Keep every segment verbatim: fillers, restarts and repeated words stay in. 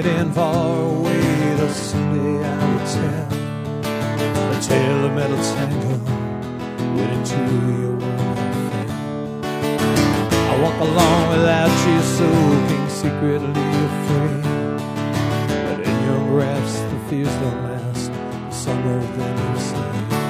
heading far away, though someday I would tell the tale of metal tango went into your world. I walk along without you, soaking, secretly afraid, but in your grasp the fears don't last, some of them you say.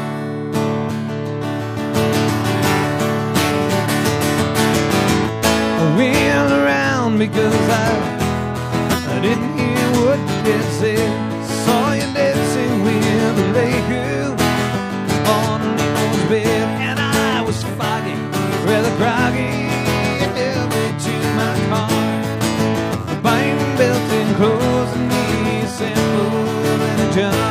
I wheel around because I, I didn't hear what you said. Saw you dancing with a lady girl on Leo's bed, and I was foggy, rather groggy. Held me to my car, buying built-in clothes and me simple and a jar.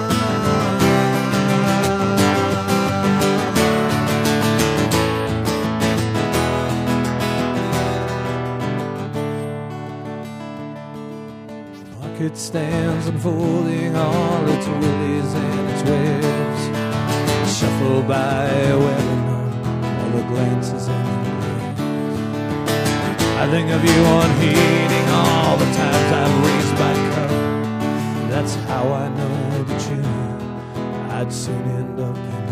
It stands unfolding all its willies and its wares, shuffled by well enough all the glances and the glares. I think of you unheeding all the times I've raised my cup. That's how I know that you I'd soon end up in